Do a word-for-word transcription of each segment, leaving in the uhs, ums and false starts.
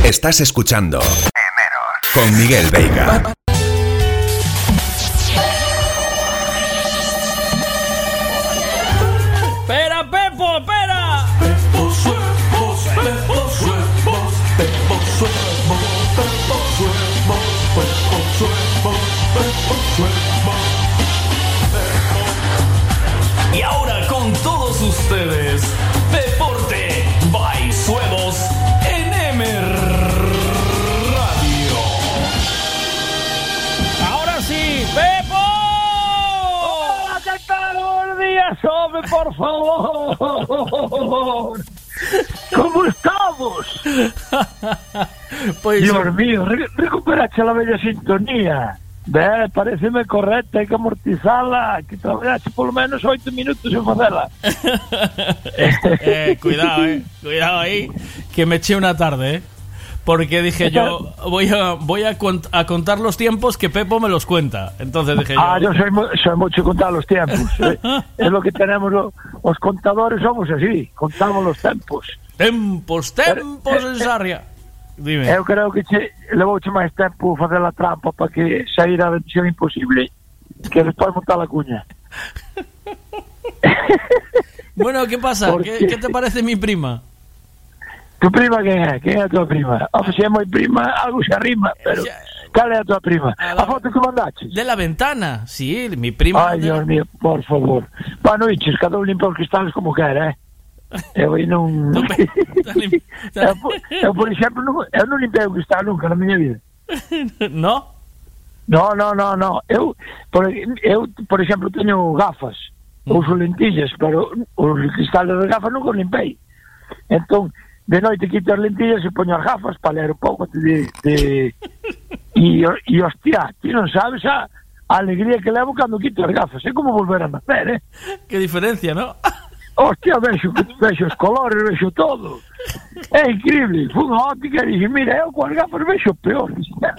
Estás escuchando Emeros con Miguel Veiga. ¡Espera, Pepo, espera! Pepo suevos, Pepo suevos, Pepo suevos, Pepo suevos, Pepo suevos, Pepo suevos. Y ahora con todos ustedes, Deporte by Suevos en Emer Radio. ¡Ahora sí, Pepo! ¡Hola, qué tal! ¡Buenos días, hombre, por favor! ¿Cómo estamos? Pois, Dios mío, re- recuperaste la bella sintonía. Ve, pareceme correcta, hai que amortizala, que traballaste polo menos oito minutos en facela. eh, cuidado, eh. Cuidado ahí, que me eché una tarde, eh. Porque dije yo, voy a voy a, cont- a contar los tiempos que Pepo me los cuenta. Entonces dije yo... Ah, yo soy, mu- soy mucho contar los tiempos. eh. Es lo que tenemos, lo- los contadores somos así, contamos los tiempos. Tempos, tempos en Sarria. Dime. Eu creo que che, levouche máis tempo facer a trampa para que saíra a Misión Imposible que despois montar a cuña. Bueno, ¿qué pasa? ¿Por ¿Qué, qué? ¿Qué te parece mi prima? Tu prima quen é? Quen é a tua prima? O se é moi prima, algo se arrima, pero Ya. cal é a tua prima? A A, la- foto que mandaches? De la ventana, sí, mi prima. Ai, de la- Dios mío, por favor. Bueno, iches, cada un limpa os cristales como quer, eh? Eu aí non... No, pe- eu, por- eu, por exemplo, non, eu non limpei o cristal nunca na miña vida. ¿No? No, no, no, no. Eu, por, eu, por exemplo, teño gafas, uso lentillas, pero os cristales das gafas nunca os limpei. Entón, de noite quito as lentillas e poño as gafas para ler un pouco de... de e, e, hostia, ti non sabes a, a alegría que levo cando quito as gafas. É como volver a nacer, eh? Qué diferencia, ¿no? Hostia, vexo, vexo os colores, vexo todo. É increíble. Fui unha óptica e dixo, mira, eu coas gafas vexo peor.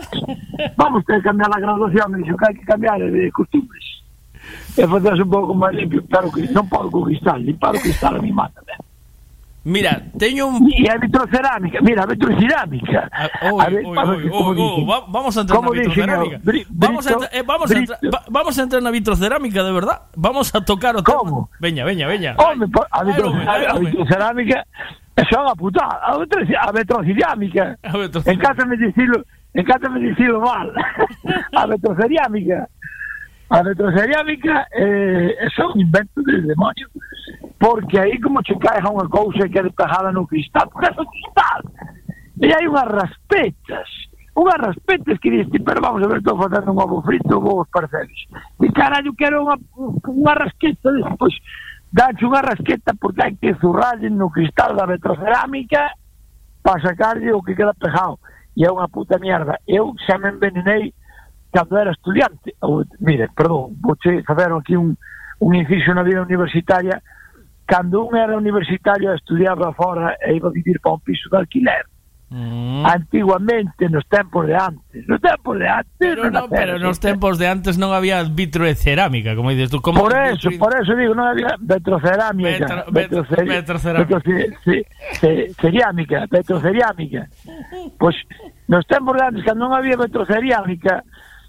Vamos ter que cambiar a graduación. Me dixo que hai que cambiar de costumes. E facerse un pouco máis limpio. Pero que non podo co cristal. Limpar o cristal a mi mata. ¿Eh? Mira, teño un... E a vitrocerámica. Mira, a vitrocerámica. Ah, uy, A ver, uy, vamos, uy, como uy, uy, dicen. va- vamos a entrar en Como la dicen, vitrocerámica. eu, bri- Vamos a, brito- entrar- eh, vamos, a entrar, brito- va- vamos a entrar en la vitrocerámica, de verdad. Vamos a tocar o ¿Cómo? tema. Veña, veña, veña. Home, po- a, Ai, vitro, home, a, ai, a home. vitrocerámica é só unha putada. A, vitro, a vitrocerámica. A vitrocerámica. Encátame dicilo, encátame dicilo mal. A vitrocerámica. A vitrocerámica eh, é só un invento del demonio. Porque aí como che caiga unha cousa que quede pegada no cristal, porque é o cristal. E hai unhas raspetas. Unhas raspetas que diste, pero vamos a ver, estou facendo un ovo frito ou os parceles. E carallo, quero unha, unha rasqueta. Pois, danche unha rasqueta porque hai que zurralle no cristal da vitrocerámica para sacarlle o que queda pegado. E é unha puta mierda. Eu xa me envenenei cando era estudiante. Ou, mire, perdón, vouche facer aquí un, un inciso na vida universitaria. Cando un era universitario estudiaba fora e iba a vivir para un piso de alquiler. Mm. Antiguamente, nos tempos de antes. Nos tempos de antes. Pero, no, pero nos tempos de antes non había vitrocerámica, como dices tú. Como Por eso, por eso digo, non había Vetro- vitrocerámica. vetro- Vetroceri- vetrocerámica. vetroce- ce- ce- Cerámica, vetrocerámica. Pois, nos tempos de antes, cando non había vetrocerámica,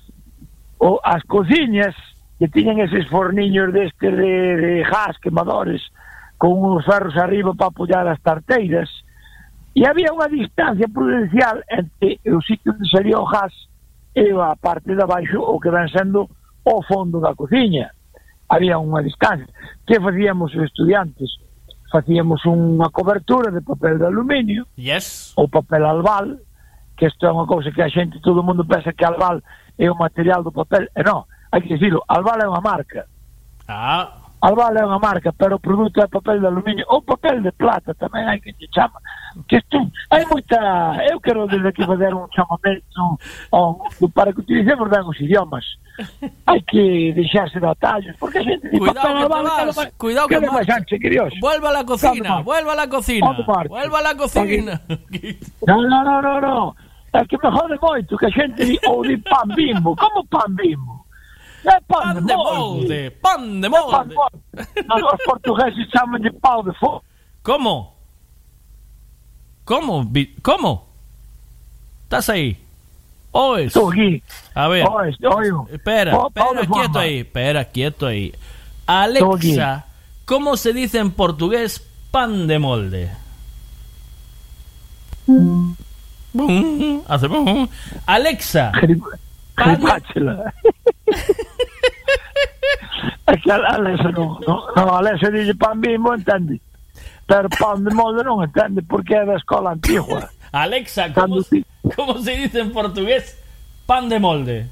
o as cociñas que tiñan eses forniños destes de, de gas, quemadores, con uns ferros arriba para apoiar as tarteiras, e había unha distancia prudencial entre o sitio onde salía o gas e a parte de abaixo o que ven sendo o fondo da cociña. Había unha distancia. Que facíamos os estudiantes? Facíamos unha cobertura de papel de aluminio Yes. ou papel albal, que isto é unha cousa que a xente, todo o mundo pensa que albal é o material do papel, e non, hai que dicilo, albal é unha marca. Ah, Albal é unha marca, pero o produto é papel de aluminio ou papel de plata, tamén hai que te chama. Que isto, hai moita... Eu quero desde aquí fazer un chamamento ao mundo para que utilicemos ben os idiomas. Hai que deixarse de atallos, porque a xente di Cuidado papel que te albal, vas, que cuidado que que marcha. máis ancho, que Dios. vuelva a la cocina, Calma. vuelva a la cocina. Onde marcha? Vuelva a la cocina. No, no, no, no, no. É que me jode moito que a xente di, ou di pan bimbo. Como pan bimbo? É pan, Pan de molde, pan de É pan molde. de molde. No, os portugueses chaman de pau de fogo. ¿Cómo? ¿Cómo? Vi- ¿Cómo? ¿Estás ahí? Oes. Estou aquí. A ver. Oes, oigo. Espera, Oh, espera, Paulo quieto Forma. ahí, espera, quieto ahí. Estou aquí. Alexa, ¿cómo se dice en portugués pan de molde? Bum, hace bum. Alexa, pan- Ripáchela. É que a Alexa non, non, non, Alexa dice pan Bimbo, entende? Pero pan de molde non entende porque é da escola antigua. Alexa, ¿cómo, Cando se- ti- ¿cómo se dice en portugués pan de molde?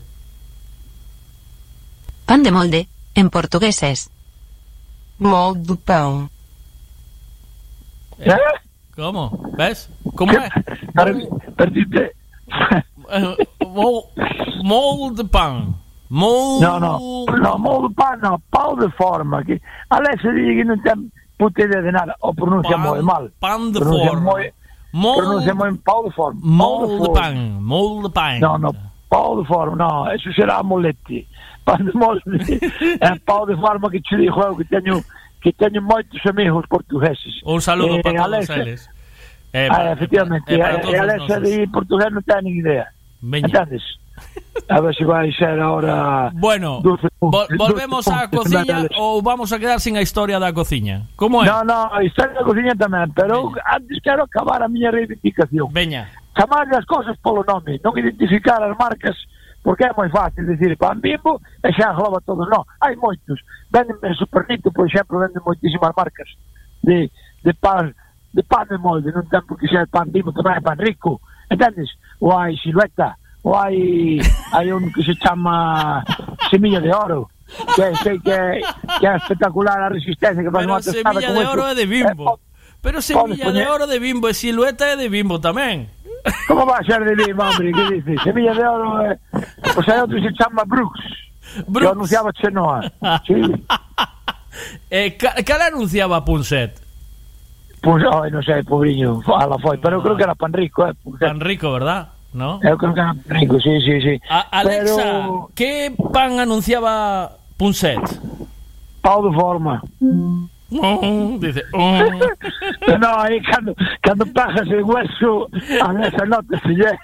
Pan de molde, en portugués es molde de pão. Eh? ¿Cómo? ¿Ves? ¿Cómo es? Per, per dite... Eh, mol, molde pan. Molde. No, no, no, molde pan, no, pau de forma. Que Alexa dice que non ten puta idea de nada, o pronuncia Pan- moi mal. pan de Pronuncia forma. moi- Mol- Pronuncia moi pau de forma. Pau Molde forma. pan. Molde pan. No, no, pau de forma, no, eso será moletti. Pan de molde é pau de forma que te digo eu que teño que teño moitos amigos portugueses. Un saludo Eh, para todos Alexa, eles. Eh, Ah, pa- efectivamente, eh, para e todos os Alexa nosos. de portugués non ten nin idea. Veña. Entendes? A ver se vai ser ahora Bueno, doce puntos, vol- volvemos doce á puntos cociña semanales. ou vamos a quedar sin a historia da cociña? Como é? No, no, está na cociña tamén, pero antes quero acabar a miña reivindicación. Veña. Chamar as cousas polo nome, non identificar as marcas, porque é moi fácil decir pan Bimbo e xa engloba todo. Non, hai moitos. Venden en Supernito, por exemplo, venden moitísimas marcas de, de pan de pan de molde, non ten por que ser pan Bimbo, tamén é pan rico, entendes? Ou hai Silueta, ou hai hai un que se chama Semilla de Oro, que sei que, que é espectacular a resistencia que faz Pero unha tostada Semilla con de Oro eso. é de Bimbo. Eh, Pero Semilla de poñer- Oro de Bimbo e Silueta é de Bimbo tamén. Como vai a ser de Bimbo, hombre? Que dices? Semilla de Oro é... O sea, outro se chama Brooks, que Brooks. anunciaba Chenoa. Sí. Eh, ca- cal anunciaba Punset? Pois, ai, non sei, pobriño, ala foi, pero eu creo que era pan rico, eh, porque Tan rico, ¿verdad? ¿No? eu creo que era pan rico, sí, sí, sí. A- Alexa, Pero, ¿qué pan anunciaba Punset? pau de forma. Oh, dice, oh. No, aí cando, cando pagas el hueso, a esa nota se lle.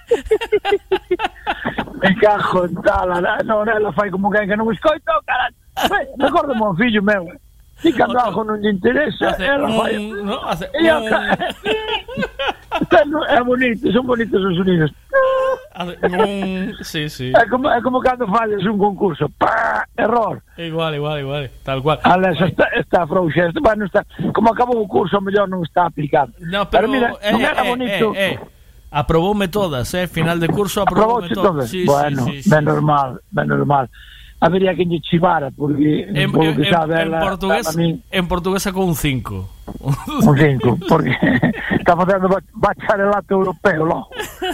Me cajo en tal, a- non, ela fai como que que non escoito, caralho. Me acordo mon fillo meu, e cando algo non lle interesa, Hace, ela fai... mm, ¿no? Hace, E eu, mm, ca- é bonito, son bonitos os sonidos. hace, mm, sí, sí. É como, é como cando fallas un concurso. Pá, error. Igual, igual, igual. Tal cual. Alex, está, está frouxa. Bueno, está, como acabou o curso, mellor non está aplicado. No, pero, mira, eh, non era eh, bonito. eh, eh. Aproboume todas, eh. Final de curso aproboume Aproboche todas. todo. Sí, Bueno, sí, sí, ben sí. normal, ben normal. Habería que lle chivara, porque En, por lo en, que sabe en, ela, portugués, a mí, en portugués sacou un cinco. un cinco, porque está facendo ba- bacharelato europeo, logo.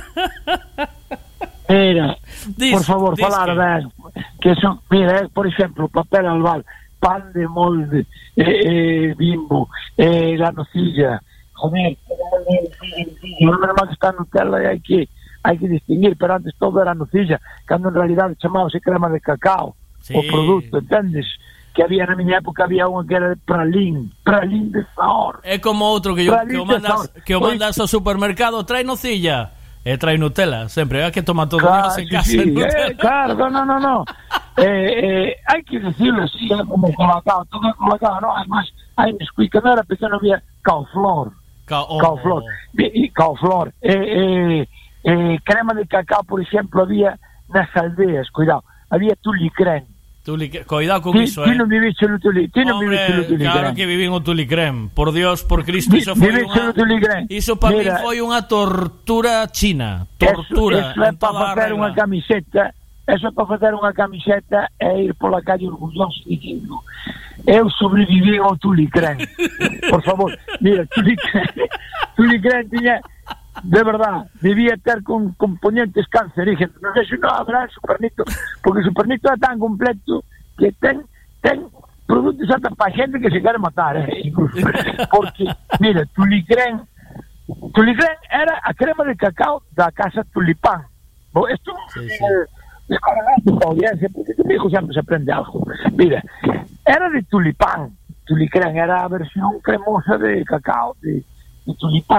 Mira, Dis- por favor, dis falar que- ben, que son, mira, eh, por exemplo, papel albal, pan de molde, eh, eh, Bimbo, eh, la nocilla, joder, non é normal que está Nutella e hai que hai que distinguir, pero antes todo era nocilla, cando en realidad chamábase crema de cacao, Sí. o produto, entendes? Que había na miña época, había unha que era de pralín, pralín de sabor. É como outro que, yo, que o mandas, que o Oye. mandas ao supermercado, trae nocilla. E trae Nutella, sempre, é que toma todo Claro, Dios en sí, casa. sí, Nutella. eh, claro, no, no, no. eh, eh, hai que decirlo así, eh, como colacao, todo é colacao, no, además, hai Nesquik, que non era pequeno, había Caoflor, Ca- oh, Caoflor, e, e Caoflor, eh, eh, eh, crema de cacao, por exemplo, había nas aldeas, cuidado, había Tulicrén. Tuli, cuidado con Ti, iso, ti eh. non viviste no Tuli, ti non Hombre, viviste no Tulicrén. claro que vivín o Tulicrem. Por Dios, por Cristo, iso foi Viviste unha... no Tulicrén. Iso para mí Mira, foi unha tortura china. Tortura. Eso, eso é en para toda a facer regla. unha camiseta, eso é para facer unha camiseta e ir pola calle orgulloso dicindo eu sobreviví ao Tulicrén. Por favor, mira, Tulicrén, Tulicrén tiña, de verdad, debía ter con componentes cancerígenos. Non sei se non habrá el Supernito, porque o Supernito é tan completo que ten, ten produtos ata para xente que se quere matar, eh, incluso. Porque, mira, Tulicrén, Tulicrén era a crema de cacao da casa Tulipán. Bo, esto Sí, sí. eh, es para la audiencia, porque tu hijo siempre se aprende algo. Mira, era de Tulipán. Tulicrén era a versión cremosa de cacao de, de Tulipán.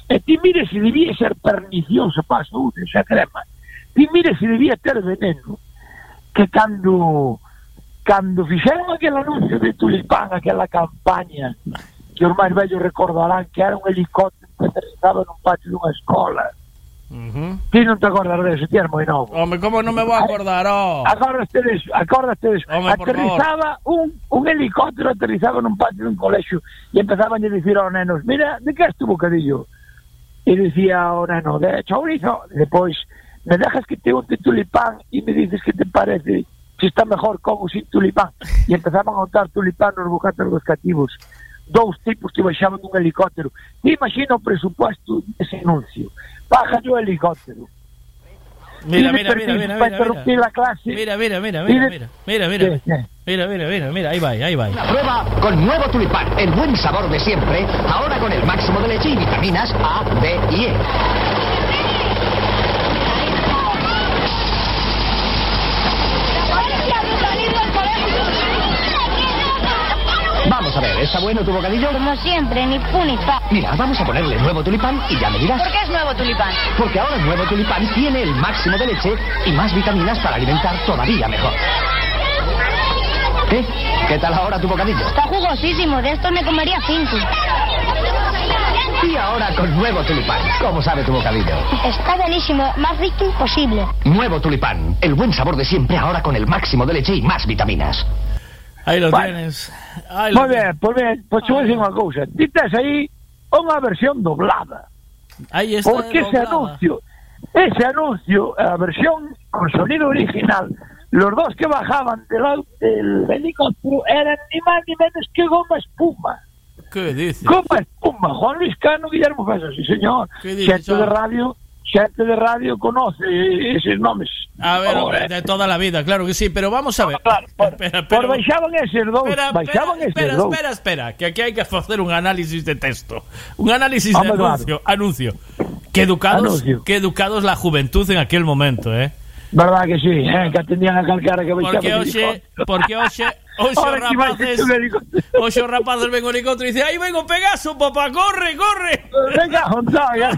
E ti mire se debía ser pernicioso para a saúde esa crema. Ti mire se debía ter veneno. Que cando cando fixeron aquel anuncio de Tulipán, aquela campaña que os máis vellos recordarán que era un helicóptero que aterrizaba nun patio dunha escola. Uh-huh. Ti non te acordas deso, ti eres moi novo. Home, como non me vou acordar, oh. Acórdate deso, acórdate deso. Home, por aterrizaba un, un helicóptero, aterrizaba nun patio dun colexio e empezaban a dicir aos nenos, mira, de que es tu bocadillo? E dicía ao neno, de chourizo. E depois, me dejas que te unte Tulipán e me dices que te parece si está mejor con ou sin Tulipán. E empezaban a untar Tulipán nos bocatos dos cativos. Dous tipos que baixaban dun helicóptero. Te imagina o presupuesto dese anuncio. Baja o helicóptero. Mira, mira, mira, mira, para interrumpir mira. la clase. Mira, mira, mira, mira, mira, mira, mira, Sí, sí. mira, mira, mira, mira, ahí va, ahí va. La prueba con nuevo Tulipán, el buen sabor de siempre, ahora con el máximo de leche y vitaminas A, D y E. Vamos a ver, ¿está bueno tu bocadillo? Como siempre, ni pu ni pa. Mira, vamos a ponerle nuevo Tulipán y ya me dirás. ¿Por qué es nuevo Tulipán? Porque ahora el nuevo Tulipán tiene el máximo de leche y más vitaminas para alimentar todavía mejor. ¿Qué? ¿Qué tal ahora tu bocadillo? Está jugosísimo, de esto me comería cinco. Y ahora con nuevo Tulipán. ¿Cómo sabe tu bocadillo? Está buenísimo, más rico imposible. Nuevo Tulipán, el buen sabor de siempre ahora con el máximo de leche y más vitaminas. Ahí lo Bueno. tienes. Ahí lo Moi ben, pois ben, pois te vou dicir unha cousa. Ti tes aí unha versión doblada. Ahí está. Porque ese doblada. anuncio, ese anuncio, la versión con sonido original, los dos que bajaban del, au- del helicóptero eran ni más ni menos que Goma Espuma. ¿Qué dices? Goma Espuma, Juan Luis Cano, Guillermo Fesa, sí señor. ¿Qué dices, Xente de chaval? radio, xente de radio conoce esos nombres. A ver, Oh, hombre, eh. de toda la vida, claro que sí, pero vamos a ver. Claro, por, Espera, por pero- baixaban esos dos, Espera, baixaban espera, esos espera, dos. espera, espera, que aquí hay que hacer un análisis de texto. Un análisis Hombre, de claro. anuncio. Anuncio. Qué educados, Anuncio. qué educados la juventud en aquel momento, ¿eh? Verdad que sí, eh, que atendían a calcara que baixaba Porque el oxe, helicóptero. porque oxe, oxe os Ahora que vai rapaces, que tu helicóptero. oxe os rapaces ven o helicóptero y dice, ¡ay, vengo Pegaso, papá, corre, corre! Venga, Gonzaga.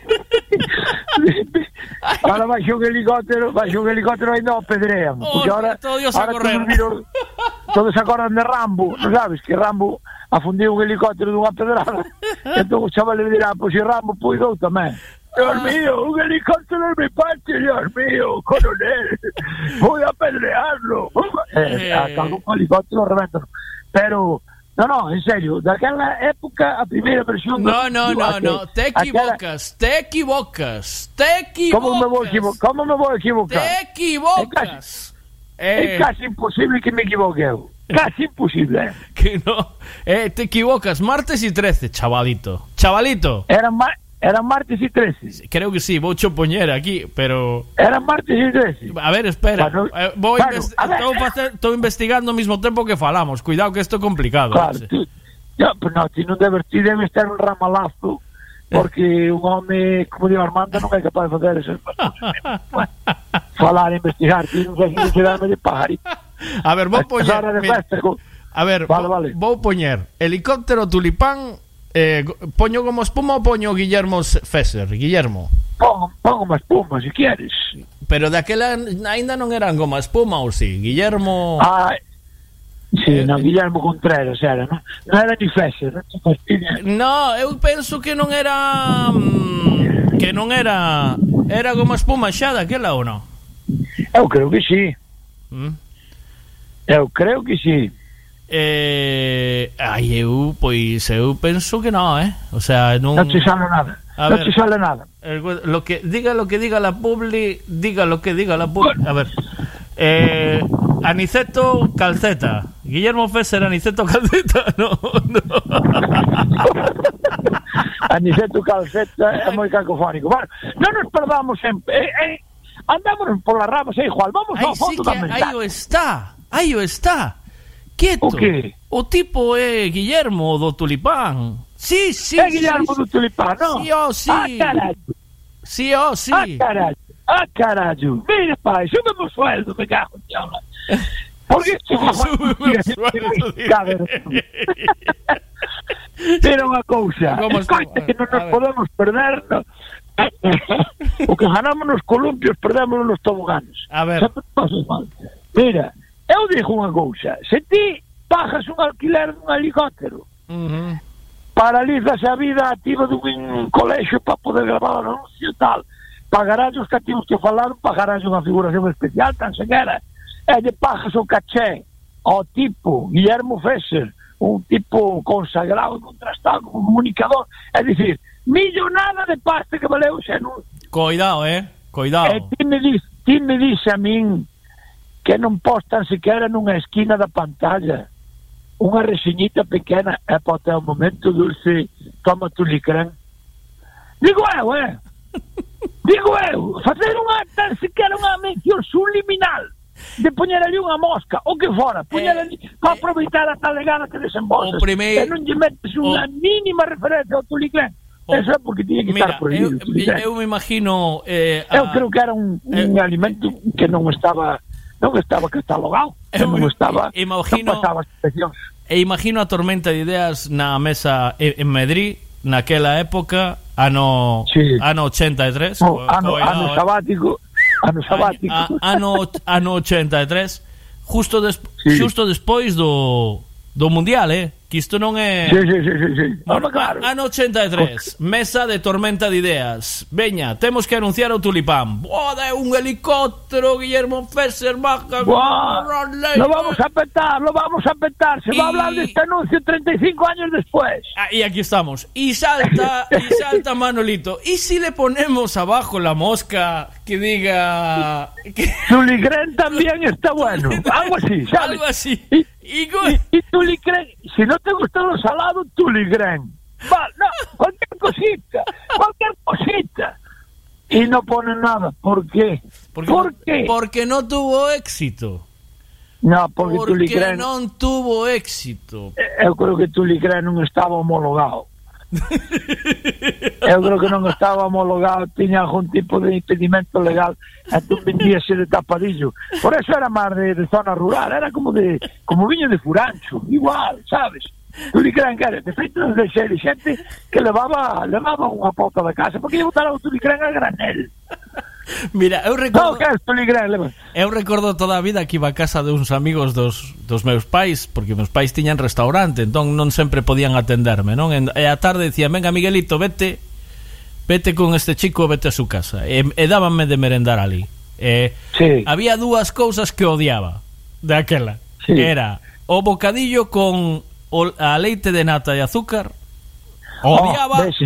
Ahora baixou un helicóptero, baixou un helicóptero e non pedrean. Porque Oh, ahora, todo Dios a ahora correr. todos, viron, todos se acordan de Rambo, non sabes? Que Rambo afundiu un helicóptero dunha pedrada. Entón os chavales dirán, pois si Rambo puidou tamén. Dios mío, un helicóptero en mi patio, Dios mío, coronel, voy a apedrearlo. Eh, a cada un helicóptero reventan. Pero, no, no, en serio, daquela época, a primeira versión... No, no, no, aquel- no, te aquela- equivocas, te equivocas, te equivocas. ¿Cómo me voy a equivocar? ¿Cómo me voy a equivocar? Te equivocas. Eh, Es casi imposible que me equivoque. eu. Casi imposible. eh. que no, eh, te equivocas, martes y trece, chavalito. Chavalito, Eran, mar eran martes y trece. creo que sí, voy a poner aquí, pero... Eran martes y trece. A ver, espera, Bueno, eh, voy bueno, inves- a ver. estou facer- estou investigando ao mismo tempo que falamos. Cuidado que isto é complicado. Claro, ese. tú, ya, pues no, ti non debes, ti debes ter un ramalazo porque un home como digo Armando non é capaz de facer esas cosas. Bueno, falar, investigar, ti non sei se darme de pajarito. A ver, vou Esa hora poñer, de mira, festa, co- a ver, Vale, vou, vale. vou poñer helicóptero Tulipán, eh, go- poño como espuma ou poño Guillermo Fesser, Guillermo. Pon, pon unha espuma, si quieres. Pero daquela aínda non eran goma espuma ou si, Guillermo. Ah, sí, Eh, non, Guillermo Contreras era, non? Non era ni Fesser, non? No, eu penso que non era mm, que non era era goma espuma xa daquela ou non? Eu creo que sí. Mm? Eu creo que sí. Eh, ai, eu, pois, eu penso que non, eh? O sea, non... Non te sale nada. A Non ver. te sale nada. el- lo que, diga lo que diga la publi, diga lo que diga la publi... A ver... Eh, Aniceto Calceta. Guillermo Fesser, Aniceto Calceta. No, no. Aniceto Calceta é moi cacofónico. Bueno, non nos perdamos en... Eh, eh, andámonos por las ramas, eh, Juan. Vamos Aí ao sí fondo que, da aí mensaje. o está. Aí o está. Quieto. O que? O tipo é Guillermo do Tulipán. Sí, sí, É Guillermo sí, do Tulipán, non? Sí, oh, sí. Ah, carallo. sí, oh, sí. Ah, carallo. Ah, carallo. Mira, pai, súbeme o sueldo, me cago en diablo. Porque esto... Súbeme o sueldo, dice. Mira unha cousa, Como está? escoita que non A nos ver. podemos perder, no? O que ganamos nos columpios, perdemos nos toboganes. A ver. Sempre pasas mal. Mira, eu digo unha cousa, se ti pagas un alquiler dun helicóptero, Uh-huh. paralizas a vida activa dun colexio para poder gravar o anuncio e tal, pagarás os cativos que falaron, pagarás unha figuración especial, tan sequera, e lle pagas o caché ao tipo Guillermo Fesser, un tipo consagrado e contrastado como comunicador, é dicir, millonada de pasta que valeu ese anuncio. Cuidado, eh. Cuidado. E ti me dis, ti me dis a min que non postan sequera nunha esquina da pantalla unha reseñita pequena e pode ao momento dulce toma tu licrán. Digo eu, eh? Digo eu, facer unha tan sequera unha mención subliminal de poñer ali unha mosca, o que fora, poñer Eh, ali para aproveitar a talegada que desembolsas. o primeiro- E non lle metes unha o- mínima referencia ao tulicrán. o- Eso é porque tiña que Mira, estar prohibido. eu, o tulicrán. eu me imagino eh, Eu a- creo que era un, un eh, alimento que non estaba non estaba catalogado, Eu non me- estaba, imagino- non pasaba inspeccións. E imagino a tormenta de ideas na mesa en, en Madrid naquela época, ano Sí. ano ochenta e tres. No, ano, Cuidado, ano eh. sabático, ano sabático. A- ano ano ochenta e tres, justo des, Sí. xusto despois do do mundial, eh, que isto non é Sí, sí, sí, sí, sí. Bueno, Home, claro. ano ochenta e tres, mesa de tormenta de ideas. Veña, temos que anunciar o tulipán. Boda, un helicóptero, Guillermo Fesser, baja. Buah, lo vamos a petar, lo vamos a petar. Se Y- va a hablar de este anuncio treinta y cinco años después. Ah, y aquí estamos. Y salta, y salta Manolito. ¿Y si le ponemos abajo la mosca que diga... que- Tulicrán también está bueno. Algo así, ¿sabes? algo así? Y, Y go- y, y Tulicrán, si no te gusta lo salado, Tulicrán. Va, no, cualquier cosita, cualquier cosita. Y no ponen nada. ¿Por qué? porque, ¿Por qué? Porque no tuvo éxito. No, porque Porque Tulicrán, non tuvo éxito. eu creo que Tulicrán non estaba homologado. Eu creo que non estaba homologado, tiña algún tipo de impedimento legal, entón vendíase de tapadillo. Por eso era máis de, de zona rural, era como de como viño de Furancho, igual, sabes? Tulicrán, cara, de feito de ser xente que levaba levaba unha pauta da casa, porque lle botaron o Tulicrán a granel. Mira, eu Non, recordo, que é o Tulicrán, leva. eu recordo toda a vida que iba a casa de uns amigos dos, dos meus pais, porque meus pais tiñan restaurante, entón non sempre podían atenderme, non? E a tarde decían, venga Miguelito, vete vete con este chico, vete a su casa. E, e dábanme de merendar ali. E, Sí. había dúas cousas que odiaba de aquela. Sí. Era o bocadillo con o, a leite de nata e azúcar. Oh, Odiaba, ves,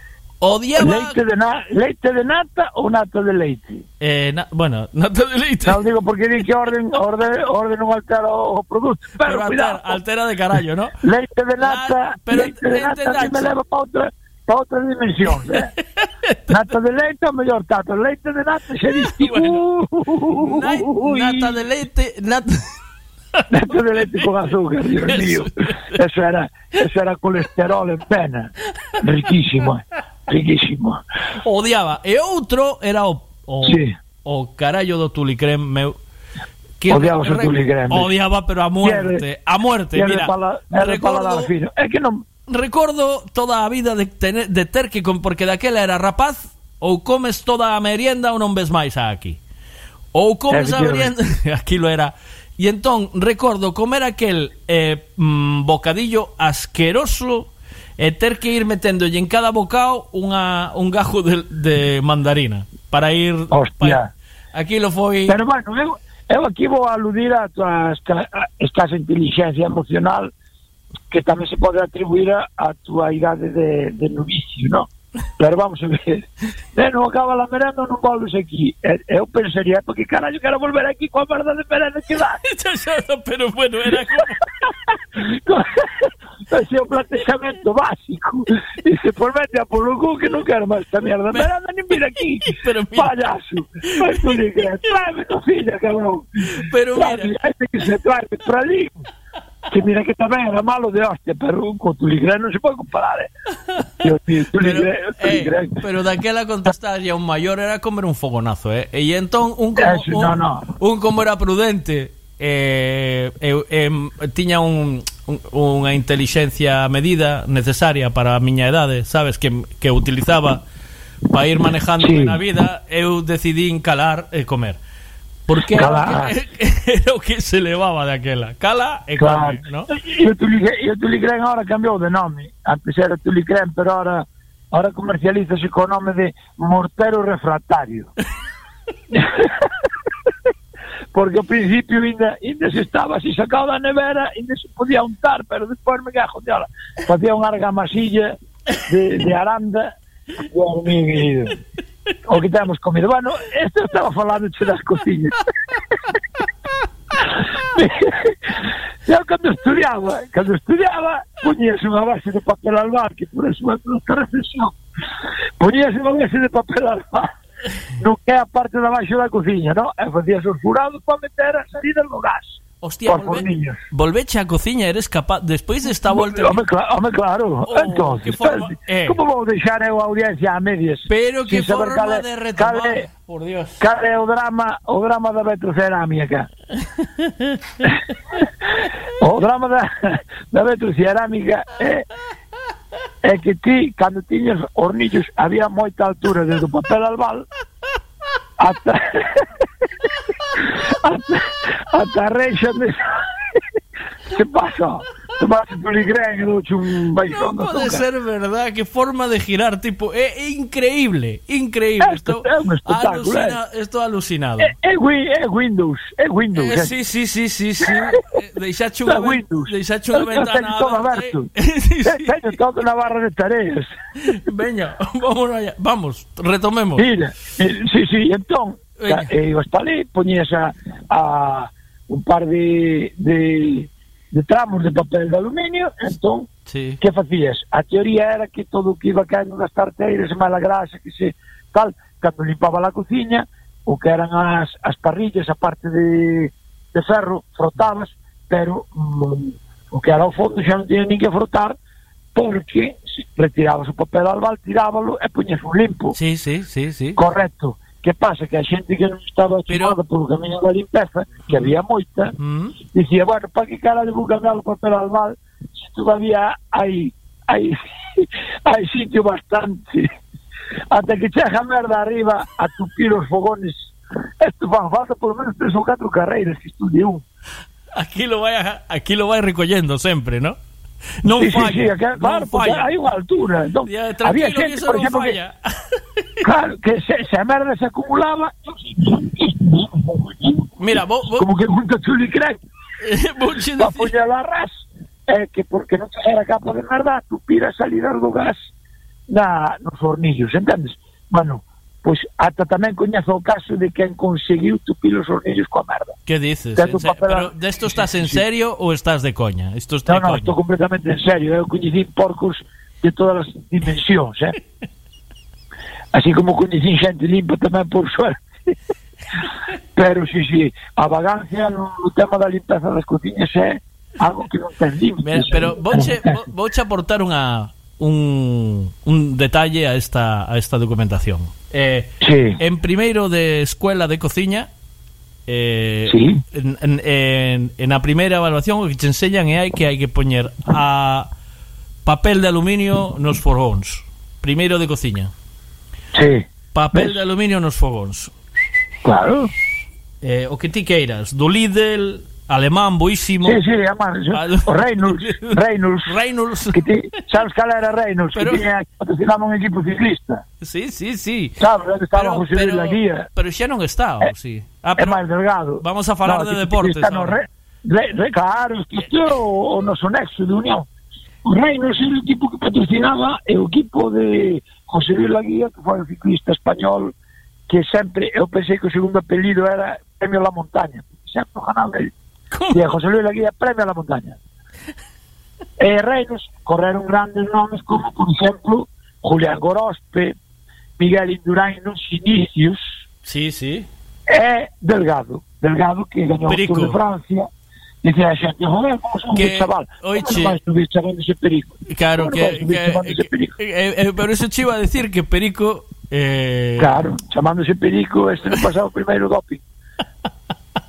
odiaba leite de, na, leite de nata ou nata de leite? eh, na, bueno, nata de leite. Non digo porque di que orden orden orden non altera o, o produto, pero, Pero cuidado, altera, altera de carallo, ¿no? leite de nata, La- pero leite de nata entendaxe. que me leva para outra para outra dimensión, eh? Nata de leite o mellor tato, leite de nata se disti, Bueno, Na- uy, nata de leite, nata... nata de leite con azúcar, Dios Eso. mío, eso era eso era colesterol en pena, riquísimo, eh, riquísimo, odiaba. E outro era o o, Sí. o carallo do tulicrén meu. Que Odiabas o re- tulicrén, ves. Odiaba, pero a muerte, a muerte, e mira. de pala, e de paladar Recordo, fino, é que non recordo toda a vida de, tener, de ter que com, porque daquela era rapaz, ou comes toda a merienda ou non ves máis aquí. Ou comes a merienda, aquilo era. E entón recordo comer aquel eh, mm, bocadillo asqueroso e ter que ir meténdolle en cada bocado unha, un gajo de, de mandarina para ir Hostia. pa, aquilo foi Pero bueno, eu, eu aquí vou a aludir a tua esca, a escasa inteligencia emocional que tamén se pode atribuir a, a tua idade de, de novicio, non? Pero vamos a ver, eh, non acaba la merenda, non volves aquí. E, eu pensaría, porque carallo quero volver aquí coa merda de merenda que dá. pero bueno, era como Ese é o plantexamento básico. E se por mete a polo cu que non quero máis esta merda de merenda, nin vir aquí. Pero mira. Payaso. Mas tú le crees, tráeme tu filla, cabrón. Pero mira. Tráeme, este que se trae por ali. Que mira que tamén era malo de hostia, pero con Tulicrán non se pode comparar, eh. Dios mío, pero, Tulicrán, eh, Tulicrán. pero daquela contestar ya un maior era comer un fogonazo, eh? E entón un como, Eso, un, no, no. un como era prudente, eh, eh, eh, tiña un un, unha intelixencia medida necesaria para a miña idade, sabes, que, que utilizaba para ir manejándome Sí. na vida, eu decidín calar e comer. Porque Calar. era, o que, era o que se levaba daquela. Cala e Claro. come, ¿no? E o Tulicrén, e o Tulicrén ahora cambiou de nome. Antes era Tulicrén, pero ahora ahora comercialízase co nome de mortero refractario. Porque ao principio ainda, ainda se estaba así sacado da nevera, ainda se podía untar, pero despois me cago de ola. Facía unha argamasilla de, de aranda. Dios mío, querido. O que temos comido. Bueno, esto estaba falando das cociñas. Eu cando estudiaba, cando estudiaba, poñíase unha base de papel albal, que por eso é nuestra reflexión. Poñíase unha base de papel albal, no que é a parte de abaixo da cociña, ¿no? E facías os furados para meter a salida no gas. Hostia, Por volve, forniños. volveche a cociña, eres capaz despois desta volta. Home, cla home, claro. Oh, Entonces, que forma- eh. como vou deixar eu a audiencia a medias? Pero que sin saber forma cal é- de retomar, cal é- por Dios. Cal é o drama, o drama da vetrocerámica? O drama da, da vetrocerámica é é que ti, cando tiñas hornillos, había moita altura desde o papel albal ata ata, ata a reixa de... que pasa? Te vas a Tulicrén e douche un baixón Non de pode azúcar. ser verdad, que forma de girar, tipo, é, é increíble, increíble. Esto Estou é un espectáculo, alucina, estou alucinado. É, é, wi- é Windows, é Windows. Eh, é. sí, sí, sí, sí, sí. Eh, Deixache unha É ven- Windows. deixache unha Eu ventana teño todo aberta. aberto. Sí, sí. Teño todo na barra de tareas. Veña, vamos allá. Vamos, retomemos. Mira, eh, sí, sí, entón, Veña. ca- eh, ibas para ali, poñías a, a un par de, de, de tramos de papel de aluminio, entón, Sí. que facías? A teoría era que todo o que iba caendo das tarteiras e mala grasa, que se tal, cando limpaba a cociña, o que eran as, as parrillas, a parte de, de ferro, frotabas, pero mm, o que era o fondo xa non tiña nin que frotar, porque se retirabas o papel albal, tirábalo e poñías un limpo. Sí, sí, sí, sí. Correcto. Que pasa? Que a xente que non estaba Pero- chamada polo camiño da limpeza, que había moita, Mm. dicía, bueno, para que cara de vou cambiar o papel albal se todavía hai hai, hai sitio bastante, ata que chega a merda arriba a tupir os fogones. Esto fan falta por lo menos tres ou catro carreiras que estudie un. Aquí lo vai a- aquí lo vai recollendo sempre, ¿no? Non Sí, sí, sí, falla. que, claro, non porque falla. hai unha altura. Entón, Ya, había tranquilo, que xente, eso por non exemplo, que, falla. claro, que se, se a merda se acumulaba, Mira, vos, vos, como que junta Tulicrén, vouche para decir, poñer a ras, é que porque non era capa de merda, tupir a salida do gas na, nos hornillos, entendes? Bueno, pois ata tamén coñezo o caso de quen conseguiu tupir os hornillos coa merda. ¿qué dices? Tanto En se- papel- Pero de esto estás en Sí, sí. serio o estás de coña? Esto está No, de no, coña. estou completamente en serio. Eu coñecín porcos de todas as dimensións, eh? Así como coñecín xente limpa tamén por suerte. Pero, sí, sí, a vagancia no, no tema da limpeza das cociñas é algo que non ten límites. Mira, pero vouche, vo- vouche aportar unha un, un detalle a esta a esta documentación. Eh, Sí. En primeiro de escuela de cociña, eh, Sí. en, en, en, en a primeira evaluación o que te enseñan é hai que hai que poñer a papel de aluminio nos fogóns. Primeiro de cociña. Sí, Papel ¿Ves? de aluminio nos fogóns. claro. Eh, o que ti queiras, do Lidl, alemán, boísimo. Sí, sí, además, Ah, o Reynolds, Reynolds, Reynolds. que ti, sabes cal era Reynolds, Pero- que tiña, patrocinaba un equipo ciclista, Sí, sí, sí. sabes, onde estaba Pero, José Luis pero, Laguía, pero xa non está, Eh, ou sí. Ah, é pero máis delgado. vamos a falar de equipo deportes ciclista, no, ahora. re, re, re, claro, isto é o, o noso nexo de unión. O Reynolds era o equipo que patrocinaba e o equipo de José Luis Laguía, que foi un ciclista español que sempre, eu pensei que o segundo apelido era Premio La Montaña, sempre o ganaba ele. ¿Cómo? E a José Luis Laguía, Premio La Montaña. E Reynolds correron grandes nomes como, por exemplo, Julián Gorospe, Miguel Indurain nos inicios, Sí, sí. e Delgado. Delgado que gañou o Perico. Tour de Francia. Dice a xente, joder, como son Que- que, chaval? oiche. Como non vais subir chavando ese perico? Claro Como que, non vais subir que, chamando ese que- perico? eh, eh, pero eso che iba a decir que Perico eh, Claro, chamándose perico, este no pasado o primeiro doping.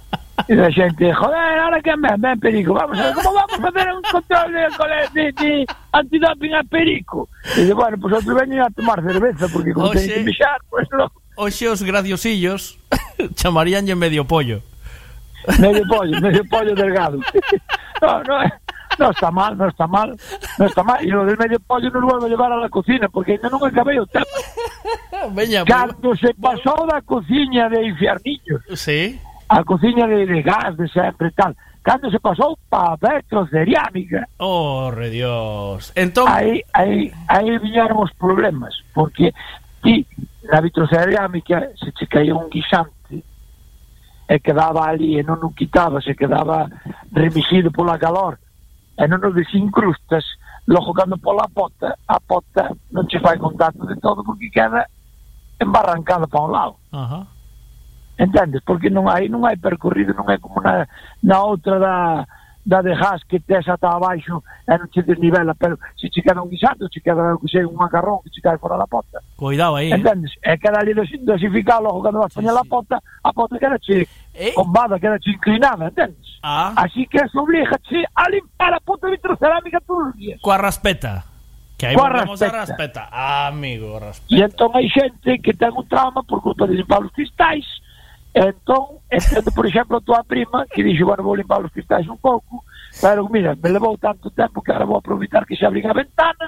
E a xente, joder, ahora que ven, ven Perico, vamos a ver, como vamos a facer un control de, de, de antidoping a Perico? E dice, bueno, pues outro veñen a tomar cerveza, porque como Oxe. teñen que mexar, pues no. Oxe os graciosillos chamaríanlle medio pollo. Medio pollo, medio pollo delgado. No, no, no está mal, no está mal, no está mal. Y lo del medio pollo no lo vuelvo a llevar a la cocina, porque ainda non acabei o tema. Veña, Cando se pasou da cociña de Infiarniños, sí. a cociña de, de gas, de sempre e tal, cando se pasou pa vitrocerámica, Oh, re Dios. Entón, aí, aí, aí viñeron os problemas, porque ti, na vitrocerámica, se che caía un guisante, e quedaba ali e non o quitaba, se quedaba remixido pola calor, e non o desincrustas, logo cando pola pota, a pota non che fai contacto de todo, porque queda embarrancada para un lado. Ajá. Entendes? Porque non hai non hai percorrido, non é como na, na outra da, da de gas que tes ata abaixo e non che desnivela, pero se che queda un guisado, se queda que sei, un macarrón que che cae fora da pota. Cuidado aí. Eh? Entendes? E queda ali dosificado, logo cando vas Sí, poñer sí. a pota, a pota queda che Eh? combada, queda che inclinada, entendes? Ah. Así que eso obliga che a limpar a pota vitrocerámica todos os días. Coa raspeta. Que aí Coa volvemos a raspeta. raspeta. Ah, amigo, E raspeta. entón hai xente que ten un trauma por culpa de limpar os cristais. E entón, entendo, por exemplo, a tua prima que dixo, bueno, vou limpar os cristais un pouco, pero mira, me levou tanto tempo que ahora vou aproveitar que se abren a ventana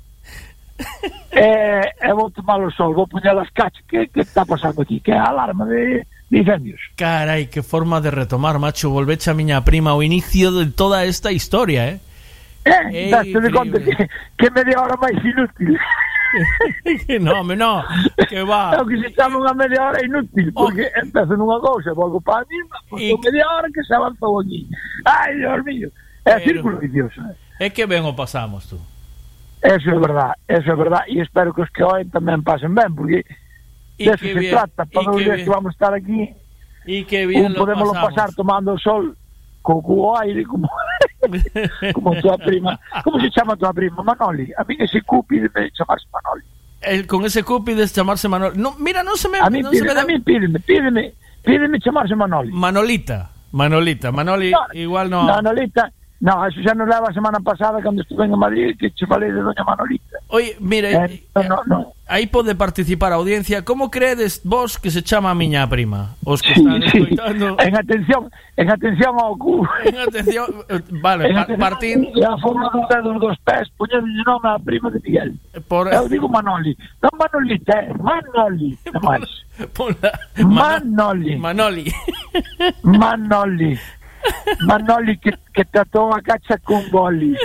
e, e vou tomar o sol, vou poñer as cachas. Que, que está pasando aquí? Que é a alarma de, de incendios. Carai, que forma de retomar, macho. Volveche a miña prima ao inicio de toda esta historia, eh? Eh, É daste de conta increíble. que, que media hora máis inútil. Que no, me no, que É va. o que se chama unha media hora inútil, porque oh. empezo nunha cousa, volvo para a misma, porque E- media hora que se avanzou aquí. Ai, Dios mío. É Pero- círculo vicioso. eh. É que ben o pasamos, tú. Eso é verdad, eso é verdad, e espero que os que oen tamén pasen ben, porque E de eso que se bien, trata, e para os que días bien. que vamos estar aquí, E que bien un lo podemos pasamos. pasar tomando o sol, co, co aire, como, como tua prima. Como se chama tua prima? Manoli. A mí ese cupi de chamarse Manoli. El, con ese cúpides chamarse Manol. No, mira, no se me... A mí, no se pídeme, me a mí pídeme, pídeme, pídeme chamarse Manoli. Manolita. Manolita. Manoli No, igual no... Manolita, no, eso xa nos leva a semana pasada cando estuve en Madrid, que che falei de doña Manolita. Oye, mire, Eh, eh, no, no. aí pode participar a audiencia. Como credes vos que se chama a miña prima? Os que Sí, están sí. escoitando... En atención, en atención ao cu. En atención... eh, Vale, En pa- atención Martín... a forma dos dedos dos pés, poñendo o nome a prima de Miguel. Por... Eu digo Manoli. Non Manolita, eh, Manoli. Non máis. por la- Manoli. Manoli. Manoli. Manoli que, que tratou a cacha con boli.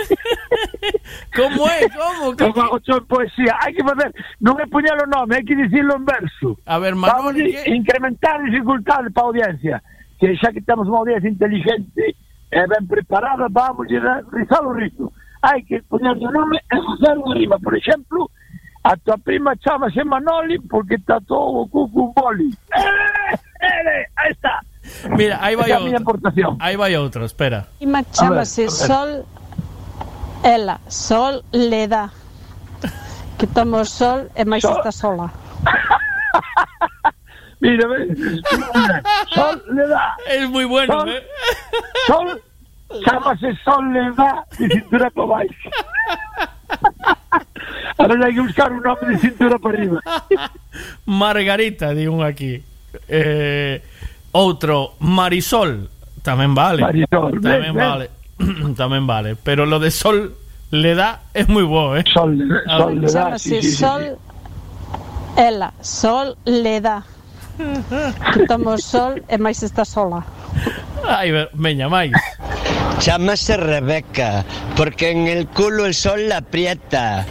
Como é? Como? Eu fago en poesía. Hai que facer, non é poñer o nome, hai que dicirlo en verso. A ver, Vamos Manoli... a que- incrementar dificultades para a audiencia. Que xa que temos unha audiencia inteligente e ben preparada, vamos a rizar o rito. Hai que poñer o nome e facer unha rima. Por exemplo, a tua prima chamase Manoli porque tratou o cu con boli. Eh, eh, aí está. Mira, aí vai Esa é a miña outro. aportación. Aí vai outro, espera. Prima chámase a ver. Sol, ela, Sol le dá. Que toma o sol e máis Sol. está sola. Mira, ve, Sol le da. Es moi bueno, Sol. eh? Sol, chámase Sol le da de cintura para baixo. Ahora hai que buscar un nome de cintura para arriba. Margarita, di un aquí. Eh, outro, Marisol, tamén vale. Marisol, tamén ben, ben. vale. tamén vale, pero lo de Sol le da es moi bo, eh? Sol, sol le da. Chámase Sí, sí, sí, Sol, ela, Sol le dá. Que toma o sol e máis está sola. Ai, ver, veña, máis. Chámase Rebeca, porque en el culo el sol la aprieta.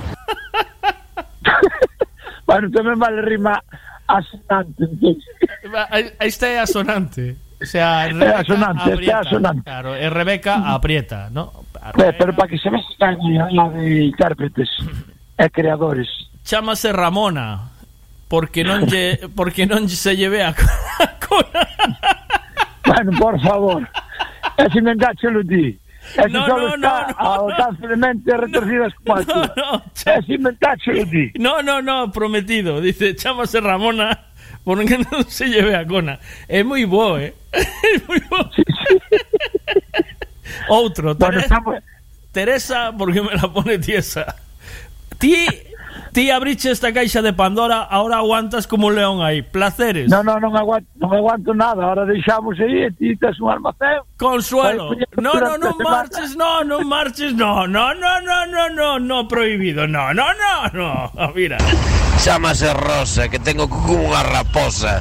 Bueno, tamén vale rima asonante, entonces. Esta é asonante. O sea, É asonante, esta é aprieta. asonante. Claro, é Rebeca aprieta, ¿no? Eh, pero para que se me están la de intérpretes e creadores. Chámase Ramona, porque non lle, porque non se lleve a cona. Bueno, por favor. Es inventáchelo ti. Ese No, solo no, está no, no. ao alcance de mentes retorcidas como a No, túa. no, Es inventáchelo ti. No, no, no, prometido. Dice, chámase Ramona porque non se lle ve a cona. É moi bo, eh? É moi bo. Sí, sí. Outro, Bueno, Tere- estamos... Teresa, porque me la pone tiesa. Ti, ti abriche esta caixa de Pandora, ahora aguantas como un león aí. Placeres. No, no, non aguanto, non aguanto nada. Ahora deixamos aí e ti tes un almacén. Consuelo. Vai, No, no, no durante a marches, no, no marches, no, no, no, no, no, no, no, prohibido, no, no, no, no. Ah, mira. Chámase Rosa, que tengo como unha raposa.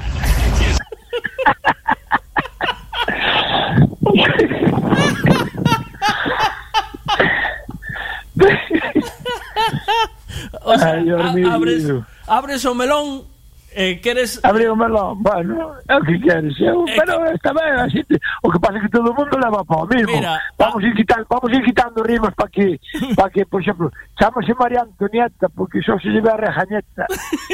O sea, Ay, Dios a- mío. abres, abres o melón, eh, queres... Abrir o melón, bueno, é o que queres, eu, É pero está ben, así te, o que pasa é que todo o mundo leva para o mismo. Mira, vamos a ir quitando, vamos a ir quitando rimas para que, para que, por exemplo, chamase María Antonieta porque só se lleve a rejañeta.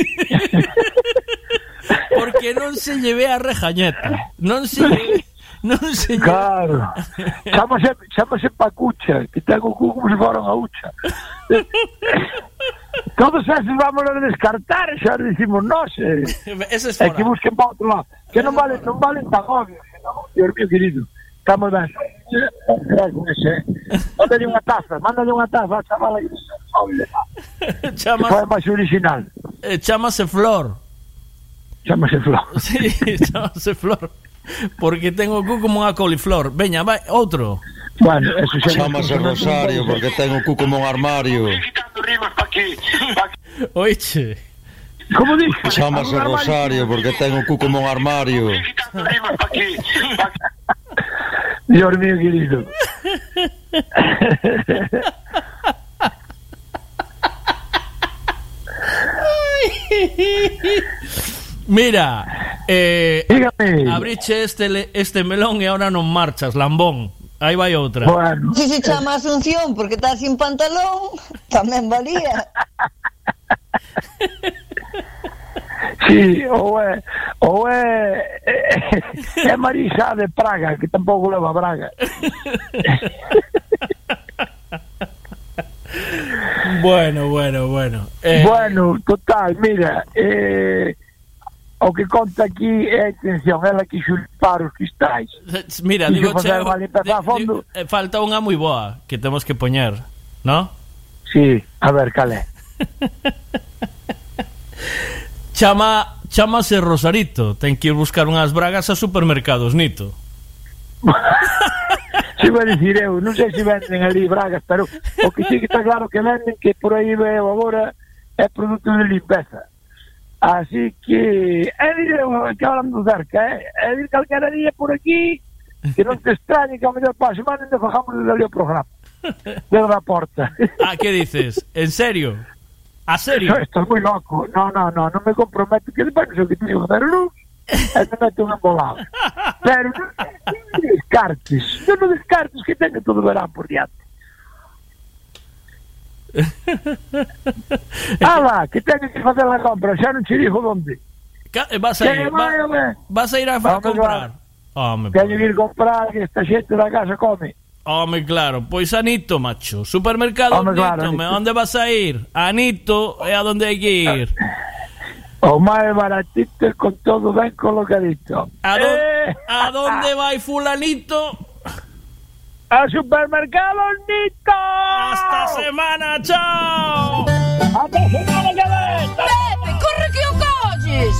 Porque non se lleve a rejañeta. Non se lleve... Non se lleve... Claro. Chamase, chamase Pacucha, que ten o cu como se fora unha hucha. Todos esos vamos a descartar, xa dicimos nós, eh. Ese es É fora. que busquen para outro lado. Que non valen, non valen tan obvios, senón, Dios mío querido. Estamos ben. Con ese. Mándale unha taza, mándale unha taza a chavala que que Chamas, foi máis original. eh, chamase Flor. Chámase Flor. Sí, chamase Flor. Porque tengo o cu como unha coliflor. Veña, vai, outro. Bueno, eso xa... Chámase Rosario, porque ten o cu como un armario. Oiche. Como dixo? Chámase Rosario, porque ten o cu como un armario. Dios mío querido. Mira, eh, Dígame. abriche este, le- este melón e ahora non marchas, lambón. Aí vai outra. Bueno, Si se chama Asunción porque está sin pantalón, tamén valía. sí, ou é... Ou é... É Marisa de Praga, que tampouco leva Braga. Bueno, bueno, bueno. Eh, Bueno, total, mira, eh, o que conta aquí é a intención, ela que xulpar os cristais. Mira, Quixo digo, facer unha limpeza a fondo. eh, falta unha moi boa que temos que poñer, ¿no? Sí, a ver, cal é? Chama, chamase Rosarito. Ten que ir buscar unhas bragas a supermercados, Nito. Se vai dicir eu, non sei se venden ali bragas, pero o que sí que está claro que venden, que por aí veo agora, é produto de limpeza. Así que, é dir eu, que hablando cerca, é, é dir calquera día por aquí, que non te extrañe que a mellor para a semana ainda fajamos desde ali o programa. Desde a porta. Ah, que dices? En serio? A serio? No, estás moi loco. No, no, no, non me comprometo, que despois non sei o que te digo, pero non, e me meto un embolado. Pero non, non descartes, non non descartes que teño todo o verán por diante. Ala, que teño que facer a compra, xa non che digo onde. Ca- Vas a ir, Que vai, va- home. vas a ir a, a Vamos, comprar. Home, Teño que ir comprar, que esta xente da casa come. home, claro, pois a Nito, macho. Supermercado Home, Nito, claro, me, Nito. onde vas a ir? A Nito é a donde hai que ir. O máis baratito e con todo ben colocadito. A, do, Eh, a donde vai fulanito? a supermercado Nito. Hasta semana, chao. Hasta semana que ven. Pepe, corre que o colles!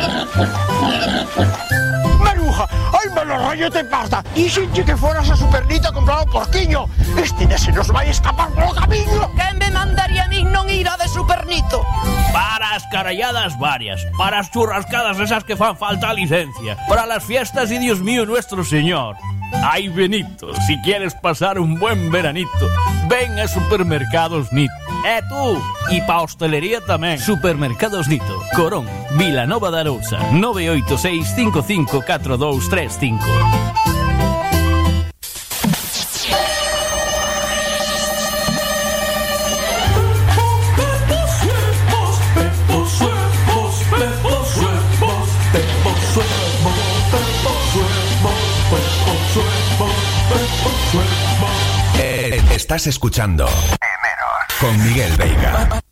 Maruja, ai malorrollo te pasta. Dixenche que foras a Supernito a comprar un porquiño. Este ne se nos vai escapar polo camiño. Quen me mandaría a min non ir a de Supernito? Para as caralladas varias, para as churrascadas esas que fan falta a licencia, para las fiestas y Dios mío nuestro Señor. Ay, Benito, si quieres pasar un buen veranito, ven a Supermercados Nito. Eh, tú, y pa hostelería tamén. Supermercados Nito, Corón, Vilanova de Arousa, nove oito seis cinco cinco catro dous tres cinco. Eh, Estás escuchando con Miguel Veiga.